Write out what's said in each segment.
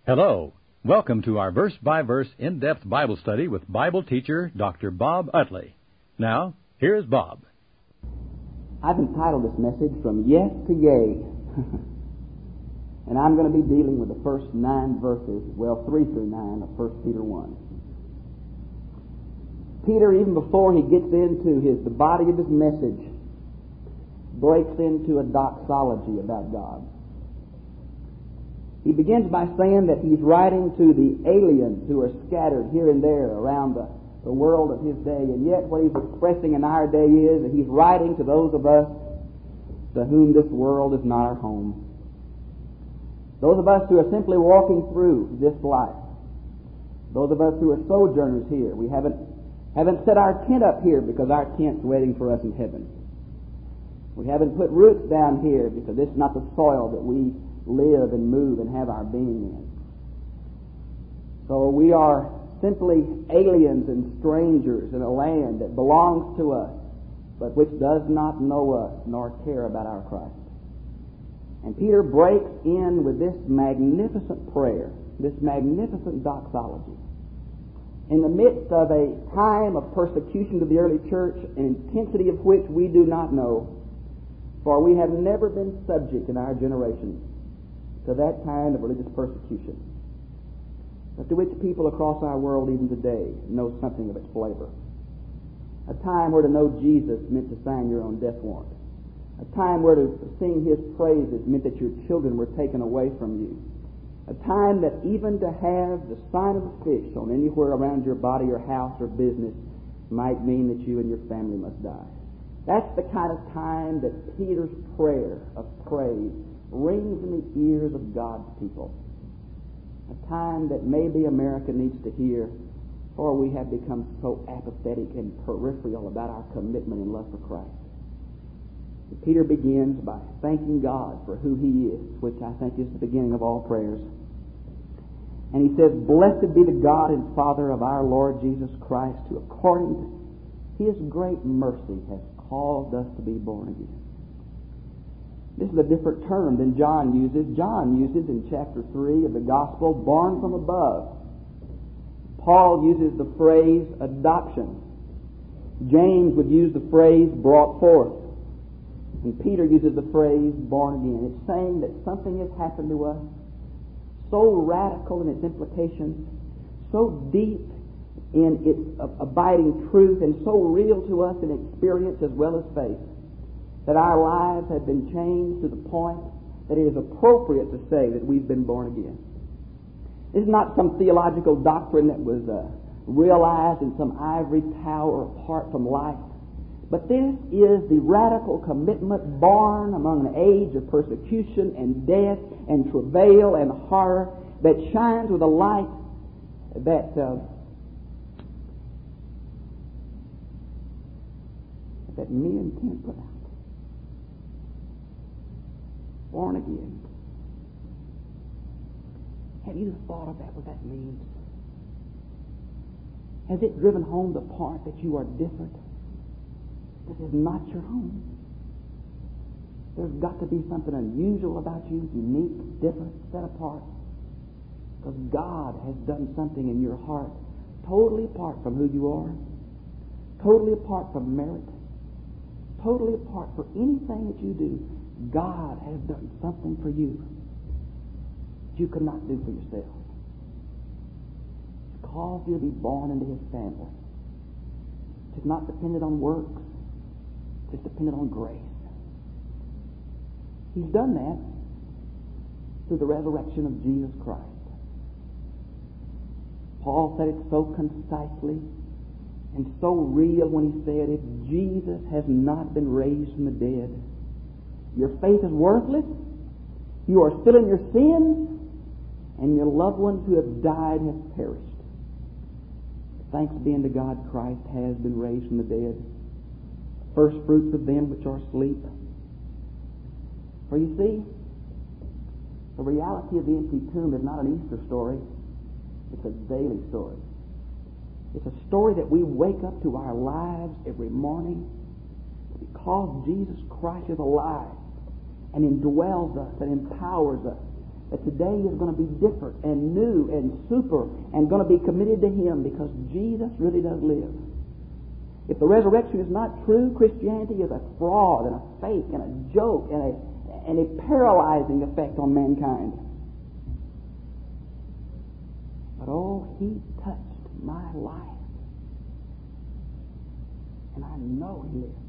Hello. Welcome to our verse-by-verse in-depth Bible study with Bible teacher Dr. Bob Utley. Now, here's Bob. I've entitled this message From Yes to Yea. And I'm going to be dealing with the first 9 verses, 3 through 9 of 1 Peter 1. Peter, even before he gets into the body of his message, breaks into a doxology about God. He begins by saying that he's writing to the aliens who are scattered here and there around the world of his day, and yet what he's expressing in our day is that he's writing to those of us to whom this world is not our home. Those of us who are simply walking through this life. Those of us who are sojourners here. We haven't set our tent up here because our tent's waiting for us in heaven. We haven't put roots down here because this is not the soil that we live and move and have our being in. So we are simply aliens and strangers in a land that belongs to us, but which does not know us nor care about our Christ. And Peter breaks in with this magnificent prayer, this magnificent doxology. In the midst of a time of persecution to the early church, an intensity of which we do not know, for we have never been subject in our generation to that kind of religious persecution, but to which people across our world even today know something of its flavor. A time where to know Jesus meant to sign your own death warrant. A time where to sing His praises meant that your children were taken away from you. A time that even to have the sign of a fish on anywhere around your body or house or business might mean that you and your family must die. That's the kind of time that Peter's prayer of praise rings in the ears of God's people. A time that maybe America needs to hear, or we have become so apathetic and peripheral about our commitment and love for Christ. And Peter begins by thanking God for who He is, which I think is the beginning of all prayers. And he says, "Blessed be the God and Father of our Lord Jesus Christ, who according to His great mercy has caused us to be born again." This is a different term than John uses. John uses in chapter 3 of the Gospel, born from above. Paul uses the phrase adoption. James would use the phrase brought forth. And Peter uses the phrase born again. It's saying that something has happened to us so radical in its implications, so deep in its abiding truth, and so real to us in experience as well as faith, that our lives have been changed to the point that it is appropriate to say that we've been born again. This is not some theological doctrine that was realized in some ivory tower apart from life, but this is the radical commitment born among an age of persecution and death and travail and horror that shines with a light that men can't put out. Born again. Have you thought about what that means? Has it driven home the point that you are different? This is not your home. There's got to be something unusual about you, unique, different, set apart. Because God has done something in your heart totally apart from who you are, totally apart from merit, totally apart from anything that you do. God has done something for you that you could not do for yourself. It's caused you to be born into His family. It's not dependent on works. It's dependent on grace. He's done that through the resurrection of Jesus Christ. Paul said it so concisely and so real when he said, if Jesus has not been raised from the dead, your faith is worthless, you are still in your sins, and your loved ones who have died have perished. Thanks be unto God, Christ has been raised from the dead, first fruits of them which are asleep. For you see, the reality of the empty tomb is not an Easter story, it's a daily story. It's a story that we wake up to our lives every morning because Jesus Christ is alive and indwells us and empowers us that today is going to be different and new and super and going to be committed to Him because Jesus really does live. If the resurrection is not true, Christianity is a fraud and a fake and a joke and a paralyzing effect on mankind. But oh, He touched my life. And I know He lives.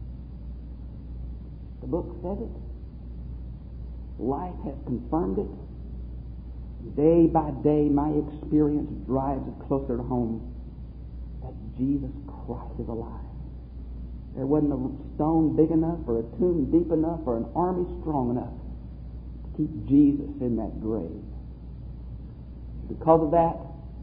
The book says it. Life has confirmed it. Day by day, my experience drives it closer to home that Jesus Christ is alive. There wasn't a stone big enough or a tomb deep enough or an army strong enough to keep Jesus in that grave. Because of that,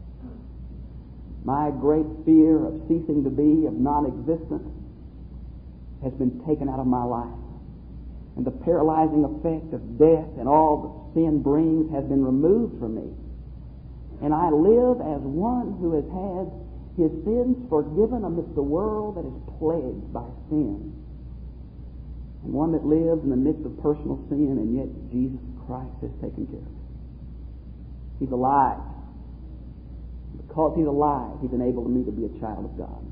my great fear of ceasing to be, of non-existence, has been taken out of my life. And the paralyzing effect of death and all that sin brings has been removed from me. And I live as one who has had his sins forgiven amidst a world that is plagued by sin. And one that lives in the midst of personal sin, and yet Jesus Christ has taken care of it. He's alive. Because He's alive, He's enabled me to be a child of God.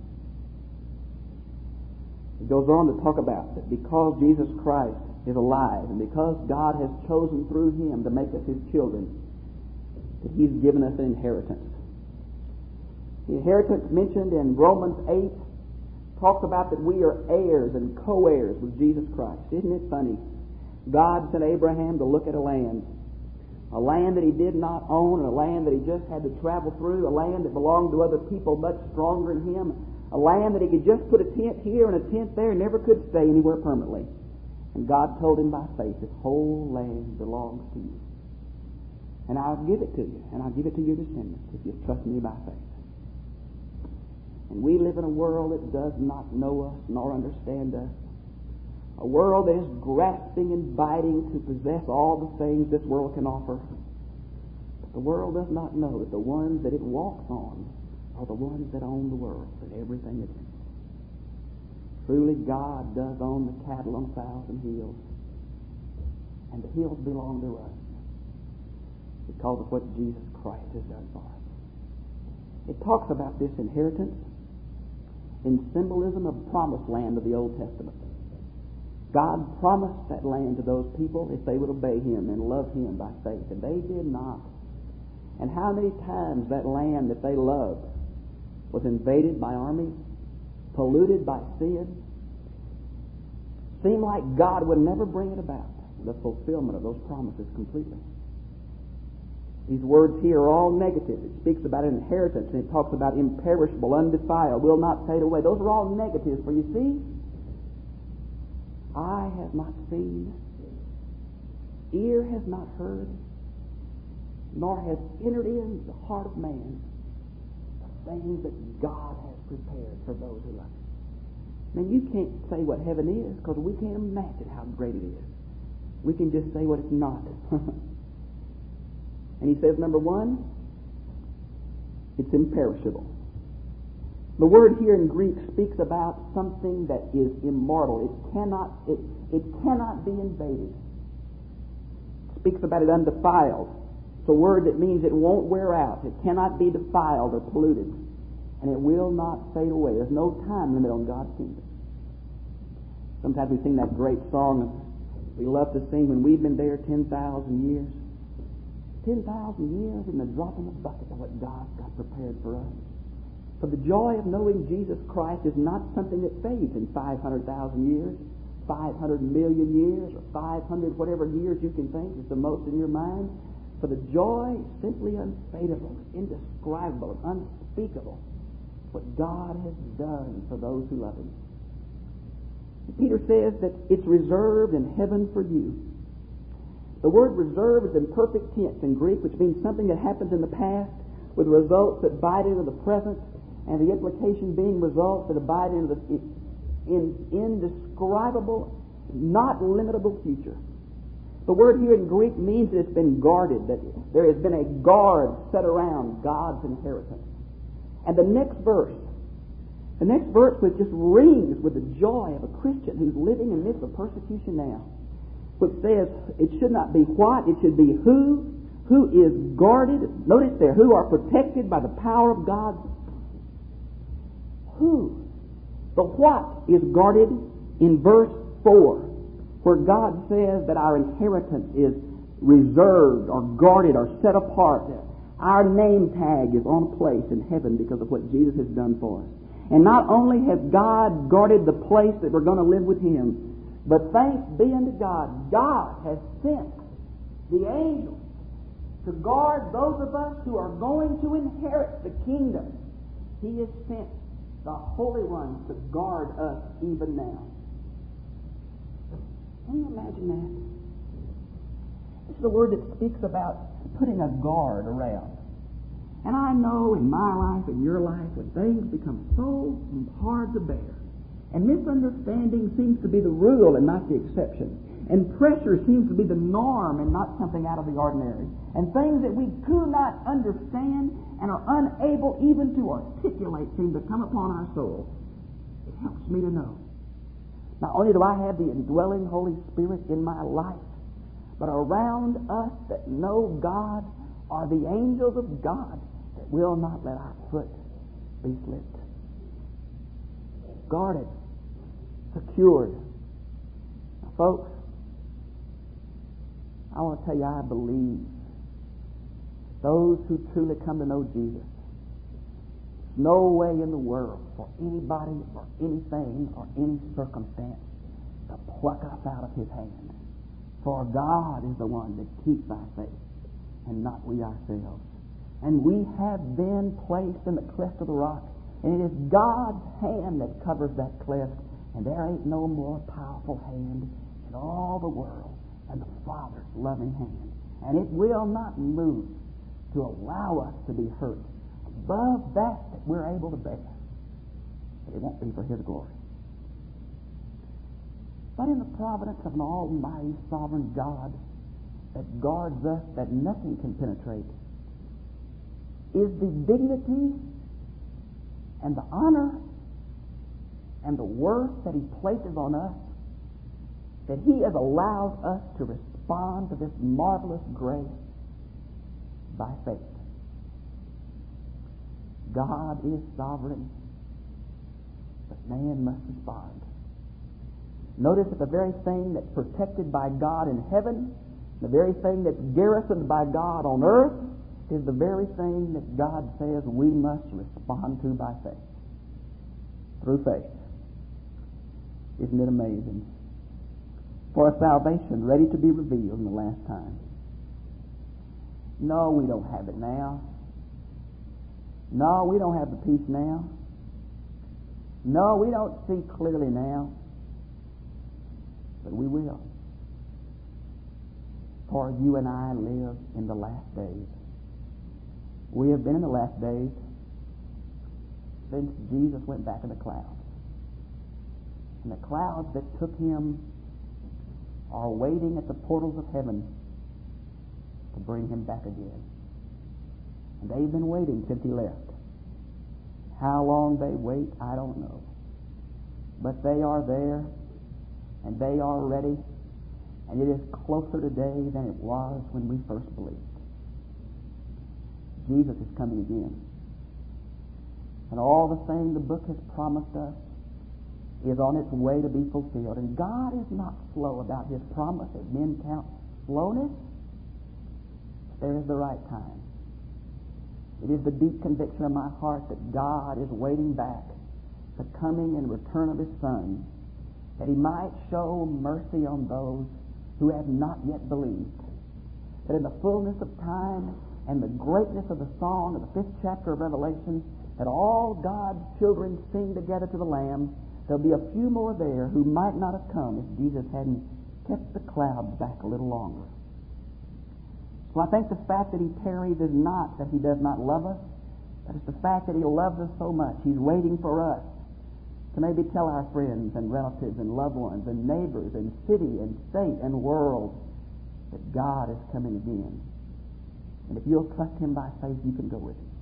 He goes on to talk about that because Jesus Christ is alive and because God has chosen through Him to make us His children, that He's given us an inheritance. The inheritance mentioned in Romans 8 talks about that we are heirs and co-heirs with Jesus Christ. Isn't it funny? God sent Abraham to look at a land that he did not own, a land that he just had to travel through, a land that belonged to other people much stronger than him, a land that he could just put a tent here and a tent there and never could stay anywhere permanently. And God told him by faith, this whole land belongs to you. And I'll give it to you, and I'll give it to your descendants if you trust me by faith. And we live in a world that does not know us nor understand us. A world that is grasping and biting to possess all the things this world can offer. But the world does not know that the ones that it walks on are the ones that own the world and everything that's in it. Truly, God does own the cattle on 1,000 hills, and the hills belong to us because of what Jesus Christ has done for us. It talks about this inheritance in symbolism of the promised land of the Old Testament. God promised that land to those people if they would obey Him and love Him by faith, and they did not. And how many times that land that they loved was invaded by armies, polluted by sin. Seemed like God would never bring it about, the fulfillment of those promises completely. These words here are all negative. It speaks about inheritance, and it talks about imperishable, undefiled, will not fade away. Those are all negatives, for you see, eye has not seen, ear has not heard, nor has entered into the heart of man the things that God has prepared for those who love Him. Now, you can't say what heaven is because we can't imagine how great it is. We can just say what it's not. And he says, number one, it's imperishable. The word here in Greek speaks about something that is immortal. It cannot be invaded. It speaks about it undefiled. It's a word that means it won't wear out. It cannot be defiled or polluted. And it will not fade away. There's no time limit on God's kingdom. Sometimes we sing that great song we love to sing when we've been there 10,000 years. 10,000 years in the drop in the bucket of what God's got prepared for us. For the joy of knowing Jesus Christ is not something that fades in 500,000 years, 500 million years, or 500 whatever years you can think is the most in your mind. For the joy is simply unfadable, indescribable, unspeakable. What God has done for those who love Him. Peter says that it's reserved in heaven for you. The word reserve is in perfect tense in Greek, which means something that happens in the past with results that bite into the present, and the implication being results that abide into the indescribable, not limitable future. The word here in Greek means that it's been guarded, that there has been a guard set around God's inheritance. And the next verse which just rings with the joy of a Christian who's living in the midst of persecution now, which says it should not be what, it should be who is guarded. Notice there, who are protected by the power of God. Who? The what is guarded in verse 4, where God says that our inheritance is reserved or guarded or set apart. Our name tag is on a place in heaven because of what Jesus has done for us. And not only has God guarded the place that we're going to live with Him, but thanks be unto God, God has sent the angels to guard those of us who are going to inherit the kingdom. He has sent the Holy Ones to guard us even now. Can you imagine that? This is a word that speaks about putting a guard around. And I know in my life, in your life, when things become so hard to bear, and misunderstanding seems to be the rule and not the exception, and pressure seems to be the norm and not something out of the ordinary, and things that we do not understand and are unable even to articulate seem to come upon our soul, it helps me to know. Not only do I have the indwelling Holy Spirit in my life, but around us that know God are the angels of God that will not let our foot be slipped. Guarded, secured. Now, folks, I want to tell you, I believe those who truly come to know Jesus, no way in the world for anybody or anything or any circumstance to pluck us out of His hand. For God is the one that keeps our faith, and not we ourselves. And we have been placed in the cleft of the rock, and it is God's hand that covers that cleft, and there ain't no more powerful hand in all the world than the Father's loving hand. And it will not move to allow us to be hurt above that we're able to bear. But it won't be for His glory. But in the providence of an almighty sovereign God that guards us, that nothing can penetrate, is the dignity and the honor and the worth that He places on us, that He has allowed us to respond to this marvelous grace by faith. God is sovereign, but man must respond. Notice that the very thing that's protected by God in heaven, the very thing that's garrisoned by God on earth, is the very thing that God says we must respond to by faith. Through faith. Isn't it amazing? For a salvation ready to be revealed in the last time. No, we don't have it now. No, we don't have the peace now. No, we don't see clearly now. But we will. For you and I live in the last days. We have been in the last days since Jesus went back in the clouds. And the clouds that took Him are waiting at the portals of heaven to bring Him back again. And they've been waiting since He left. How long they wait, I don't know. But they are there, and they are ready, and it is closer today than it was when we first believed. Jesus is coming again. And all the thing the book has promised us is on its way to be fulfilled. And God is not slow about His promise, as men count slowness. There is the right time. It is the deep conviction of my heart that God is waiting back the coming and return of His Son, that He might show mercy on those who have not yet believed. That in the fullness of time and the greatness of the song of the 5th chapter of Revelation, that all God's children sing together to the Lamb, there'll be a few more there who might not have come if Jesus hadn't kept the clouds back a little longer. So I think the fact that He tarries is not that He does not love us, but it's the fact that He loves us so much. He's waiting for us to maybe tell our friends and relatives and loved ones and neighbors and city and state and world that God is coming again. And if you'll trust Him by faith, you can go with Him.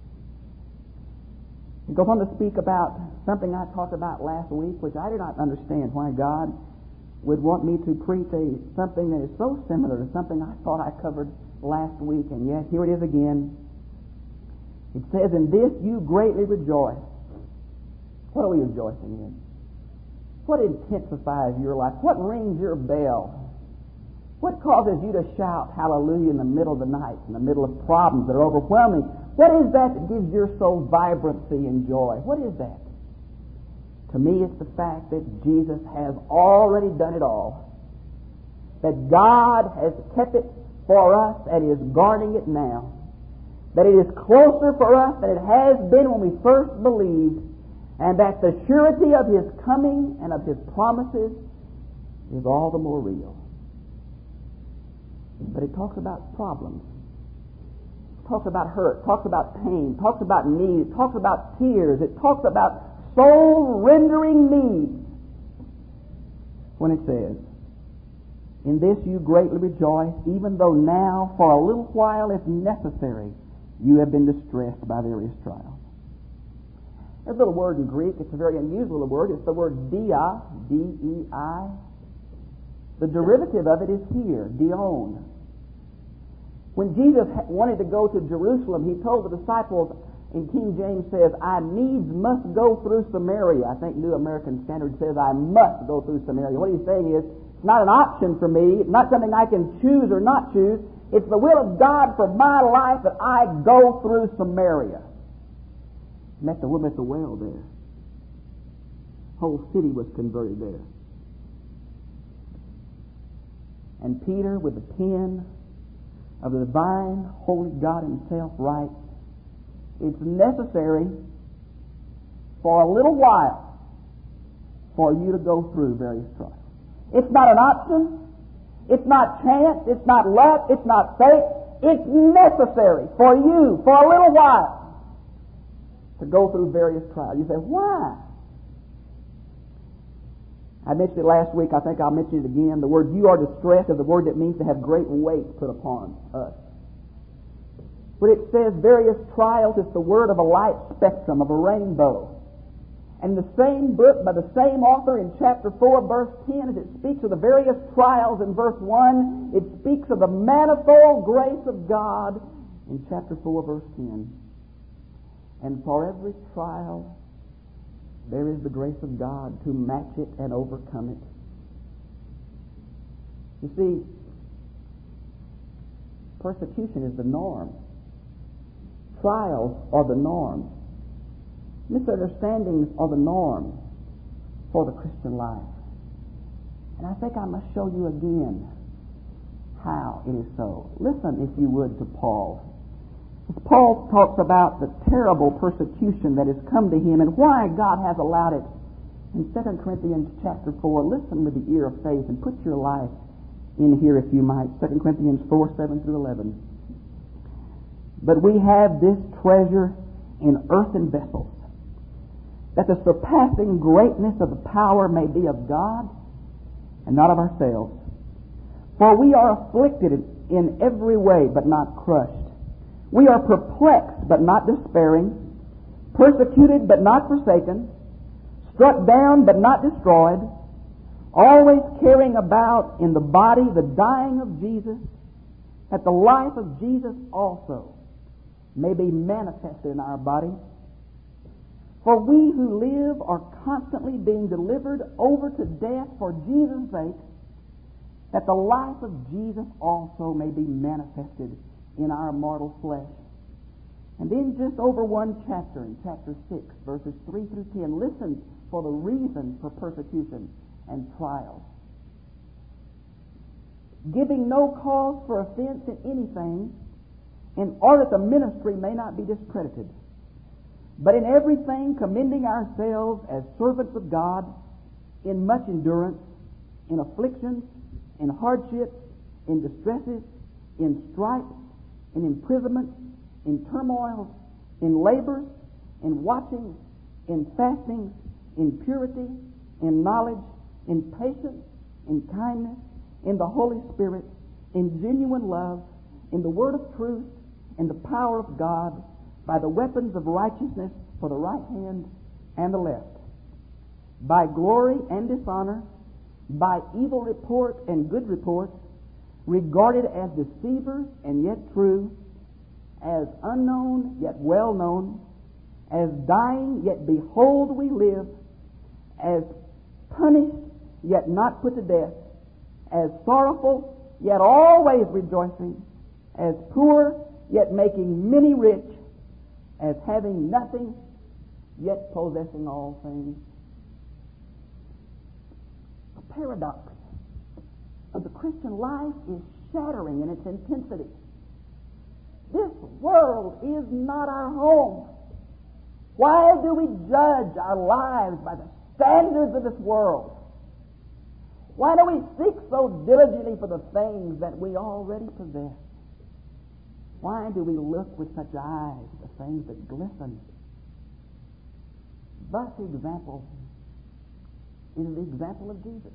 He goes on to speak about something I talked about last week, which I did not understand, why God would want me to preach something that is so similar to something I thought I covered last week, and yet here it is again. It says, "In this you greatly rejoice." What are we rejoicing in? What intensifies your life? What rings your bell? What causes you to shout hallelujah in the middle of the night, in the middle of problems that are overwhelming? What is that gives your soul vibrancy and joy? What is that? To me, it's the fact that Jesus has already done it all. That God has kept it for us and is guarding it now. That it is closer for us than it has been when we first believed. And that the surety of His coming and of His promises is all the more real. But it talks about problems. It talks about hurt. It talks about pain. It talks about need. It talks about tears. It talks about soul-rendering needs. When it says, "In this you greatly rejoice, even though now, for a little while, if necessary, you have been distressed by various trials." There's a little word in Greek. It's a very unusual little word. It's the word dia, D-E-I. The derivative of it is here, dion. When Jesus wanted to go to Jerusalem, He told the disciples, in King James says, "I needs must go through Samaria." I think New American Standard says, "I must go through Samaria." What He's saying is, it's not an option for me. It's not something I can choose or not choose. It's the will of God for my life that I go through Samaria. Met the woman at the well there. Whole city was converted there. And Peter, with the pen of the divine, holy God Himself, writes, "It's necessary for a little while for you to go through various trials." It's not an option. It's not chance. It's not luck. It's not fate. It's necessary for you for a little while to go through various trials. You say, why? I mentioned it last week. I think I'll mention it again. The word "you are distressed" is a word that means to have great weight put upon us. When it says various trials, it's the word of a light spectrum, of a rainbow. And the same book by the same author in chapter 4, verse 10, as it speaks of the various trials in verse 1, it speaks of the manifold grace of God in chapter 4, verse 10. And for every trial, there is the grace of God to match it and overcome it. You see, persecution is the norm. Trials are the norm. Misunderstandings are the norm for the Christian life. And I think I must show you again how it is so. Listen, if you would, to Paul. As Paul talks about the terrible persecution that has come to him and why God has allowed it. In 2 Corinthians chapter 4, listen with the ear of faith and put your life in here if you might. 2 Corinthians 4, 7 through 11. "But we have this treasure in earthen vessels, that the surpassing greatness of the power may be of God and not of ourselves. For we are afflicted in every way, but not crushed. We are perplexed, but not despairing, persecuted, but not forsaken, struck down, but not destroyed, always carrying about in the body the dying of Jesus, that the life of Jesus also may be manifested in our body. For we who live are constantly being delivered over to death for Jesus' sake, that the life of Jesus also may be manifested in our mortal flesh." And then just over one chapter, in chapter 6, verses 3 through 10, listen for the reason for persecution and trials. "Giving no cause for offense in anything, in order that the ministry may not be discredited. But in everything commending ourselves as servants of God, in much endurance, in afflictions, in hardships, in distresses, in stripes, in imprisonments, in turmoils, in labors, in watchings, in fastings, in purity, in knowledge, in patience, in kindness, in the Holy Spirit, in genuine love, in the word of truth, in the power of God, by the weapons of righteousness for the right hand and the left, by glory and dishonor, by evil report and good report, regarded as deceivers and yet true, as unknown yet well known, as dying yet behold we live, as punished yet not put to death, as sorrowful yet always rejoicing, as poor yet making many rich, as having nothing yet possessing all things. The paradox of the Christian life is shattering in its intensity. This world is not our home. Why do we judge our lives by the standards of this world? Why do we seek so diligently for the things that we already possess? Why do we look with such eyes at the things that glisten? But the example is the example of Jesus,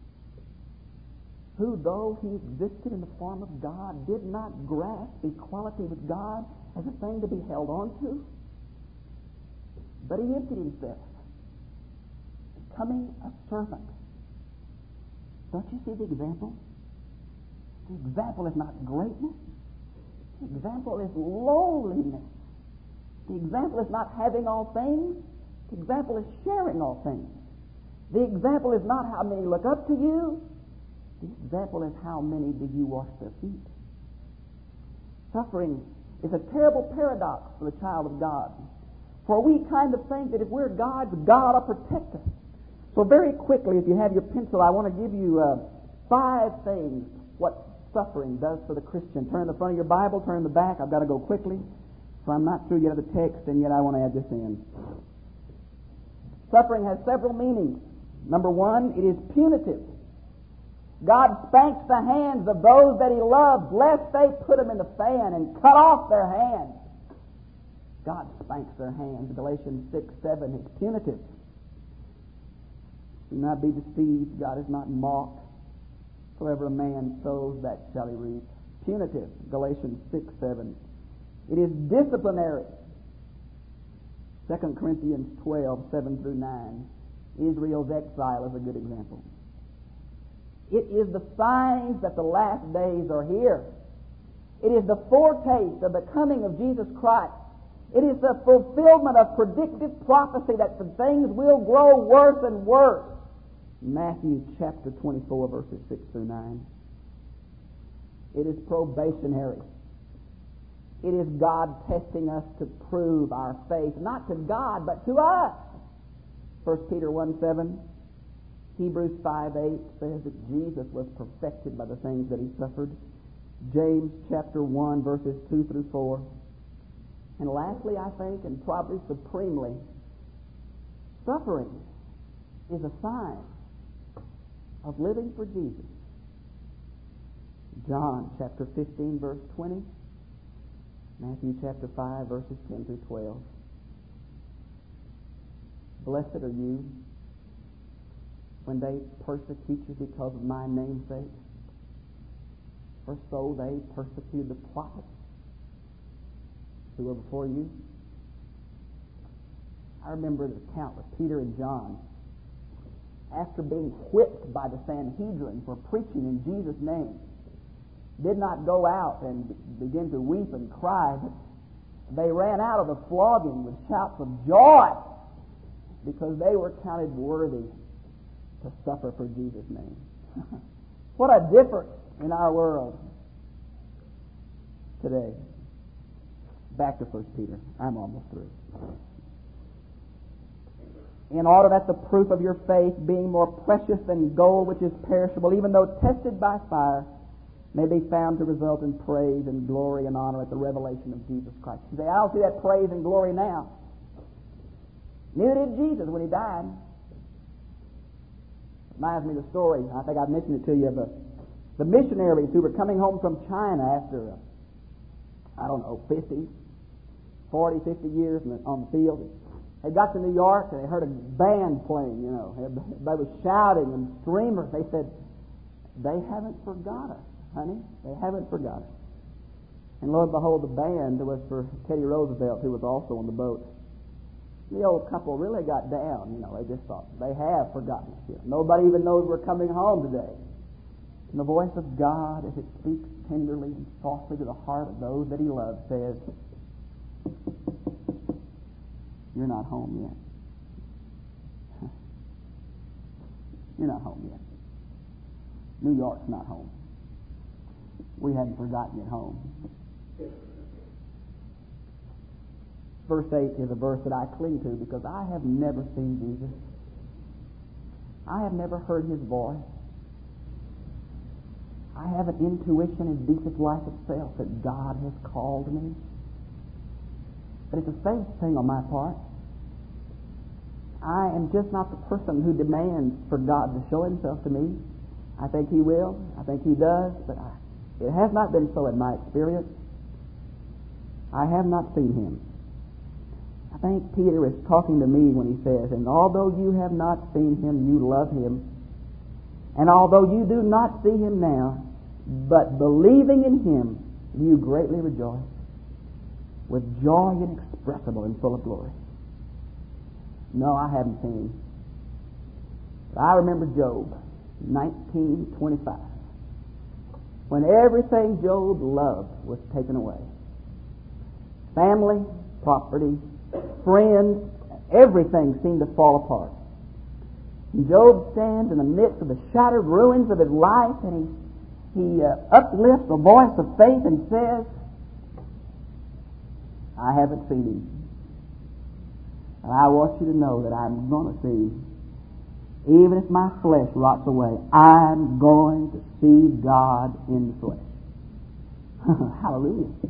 who, though he existed in the form of God, did not grasp equality with God as a thing to be held on to, but he emptied himself, becoming a servant. Don't you see the example? The example is not greatness. The example is lowliness. The example is not having all things. The example is sharing all things. The example is not how many look up to you. The example is how many do you wash their feet. Suffering is a terrible paradox for the child of God. For we kind of think that if we're God's, God will protect us. So very quickly, if you have your pencil, I want to give you 5 things what suffering does for the Christian. Turn the front of your Bible, turn the back. I've got to go quickly, so I'm not through yet of the text, and yet I want to add this in. Suffering has several meanings. Number 1, it is punitive. God spanks the hands of those that he loves, lest they put them in the fan and cut off their hands. God spanks their hands. Galatians 6:7 is punitive. Do not be deceived. God is not mocked. Whoever a man sows, that shall he reap. Punitive. Galatians 6:7. It is disciplinary. 2 Corinthians 12:7-9. Israel's exile is a good example. It is the signs that the last days are here. It is the foretaste of the coming of Jesus Christ. It is the fulfillment of predictive prophecy that the things will grow worse and worse. Matthew chapter 24, verses 6-9. It is probationary. It is God testing us to prove our faith, not to God, but to us. 1 Peter 1:7, Hebrews 5:8 says that Jesus was perfected by the things that he suffered. James chapter 1, verses 2-4. And lastly, I think, and probably supremely, suffering is a sign of living for Jesus. John chapter 15, verse 20. Matthew chapter 5, verses 10-12. Blessed are you when they persecute you because of my name's sake. For so they persecuted the prophets who were before you. I remember the account with Peter and John. After being whipped by the Sanhedrin for preaching in Jesus' name, did not go out and begin to weep and cry, but they ran out of the flogging with shouts of joy because they were counted worthy to suffer for Jesus' name. What a difference in our world today. Back to 1 Peter. I'm almost through. In order that the proof of your faith, being more precious than gold which is perishable, even though tested by fire, may be found to result in praise and glory and honor at the revelation of Jesus Christ. You say, I don't see that praise and glory now. Neither did Jesus when he died. Reminds me of the story, I think I've mentioned it to you, of the missionaries who were coming home from China after, 40, 50 years on the field. They got to New York and they heard a band playing, They were shouting and streamers. They said, they haven't forgot us, honey. They haven't forgot us. And lo and behold, the band was for Teddy Roosevelt, who was also on the boat. The old couple really got down. They just thought, they have forgotten us. Nobody even knows we're coming home today. And the voice of God, as it speaks tenderly and softly to the heart of those that He loves, says, you're not home yet. You're not home yet. New York's not home. We hadn't forgotten you at home. Verse 8 is a verse that I cling to because I have never seen Jesus. I have never heard His voice. I have an intuition as deep as life itself that God has called me. But it's a faith thing on my part. I am just not the person who demands for God to show Himself to me. I think He will. I think He does. But it has not been so in my experience. I have not seen Him. I think Peter is talking to me when he says, and although you have not seen Him, you love Him. And although you do not see Him now, but believing in Him, you greatly rejoice with joy inexpressible and full of glory. No, I haven't seen Him. But I remember Job, 1925, when everything Job loved was taken away. Family, property, friends, everything seemed to fall apart. And Job stands in the midst of the shattered ruins of his life, and he uplifts a voice of faith and says, I haven't seen Him. And I want you to know that I'm going to see Him. Even if my flesh rots away, I'm going to see God in the flesh. Hallelujah.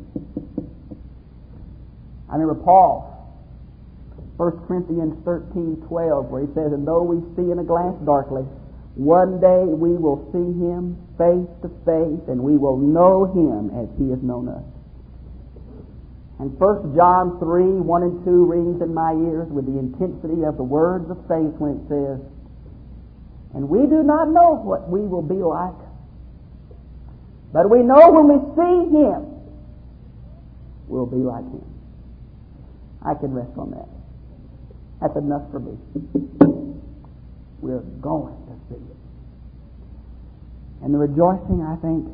I remember Paul, 1 Corinthians 13:12, where he says, and though we see in a glass darkly, one day we will see Him face to face, and we will know Him as He has known us. And 1 John 3:1 and 2 rings in my ears with the intensity of the words of faith when it says, and we do not know what we will be like, but we know when we see Him, we'll be like Him. I can rest on that. That's enough for me. We're going to see it. And the rejoicing, I think,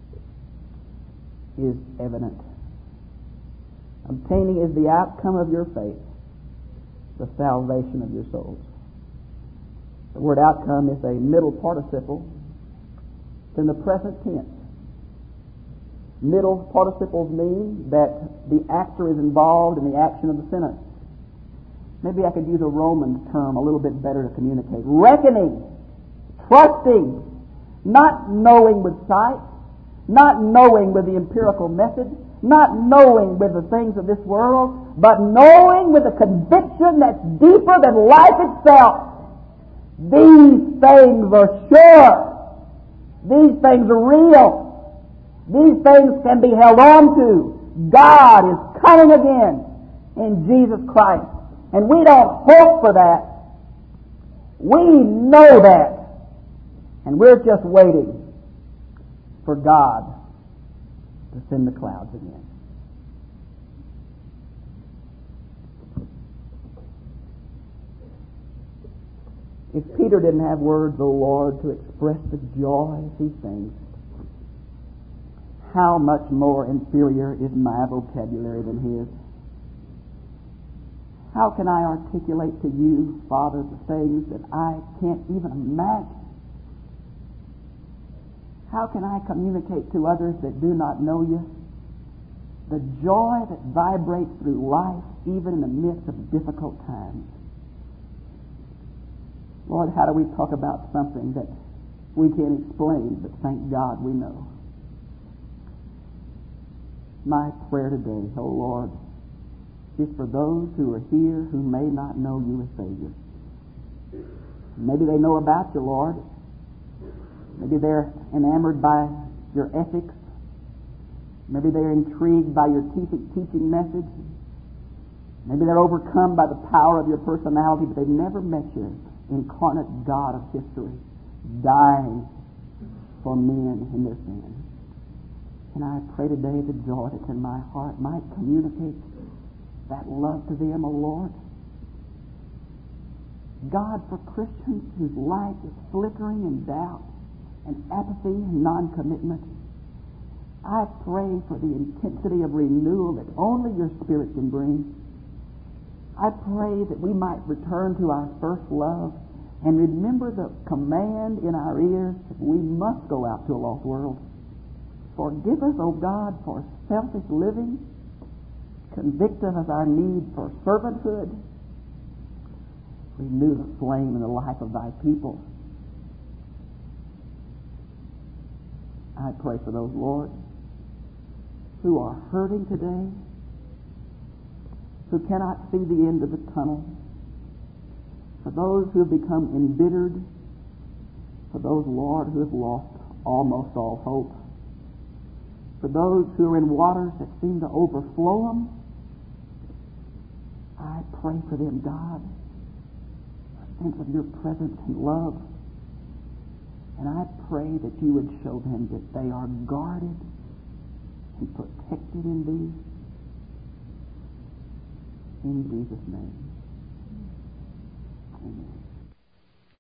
is evident. Obtaining is the outcome of your faith, the salvation of your souls. The word outcome is a middle participle. It's in the present tense. Middle participles mean that the actor is involved in the action of the sentence. Maybe I could use a Roman term a little bit better to communicate. Reckoning, trusting, not knowing with sight, not knowing with the empirical method, not knowing with the things of this world, but knowing with a conviction that's deeper than life itself. These things are sure. These things are real. These things can be held on to. God is coming again in Jesus Christ. And we don't hope for that. We know that. And we're just waiting for God to send the clouds again. If Peter didn't have words, O Lord, to express the joy he sings, how much more inferior is my vocabulary than his? How can I articulate to you, Father, the things that I can't even imagine? How can I communicate to others that do not know you the joy that vibrates through life, even in the midst of difficult times? Lord, how do we talk about something that we can't explain, but thank God we know? My prayer today, oh Lord, is for those who are here who may not know you as Savior. Maybe they know about you, Lord. Maybe they're enamored by your ethics. Maybe they're intrigued by your teaching message. Maybe they're overcome by the power of your personality, but they've never met you, incarnate God of history, dying for men in their sin. And I pray today the joy that's in my heart might communicate that love to them, O Lord. God, for Christians whose life is flickering in doubt and apathy and non-commitment, I pray for the intensity of renewal that only your Spirit can bring. I pray that we might return to our first love and remember the command in our ears that we must go out to a lost world. Forgive us, O God, for selfish living. Convict us of our need for servanthood. Renew the flame in the life of thy people. I pray for those, Lord, who are hurting today, who cannot see the end of the tunnel, for those who have become embittered, for those, Lord, who have lost almost all hope, for those who are in waters that seem to overflow them. I pray for them, God, a sense of your presence and love. And I pray that you would show them that they are guarded and protected in thee. In Jesus' name.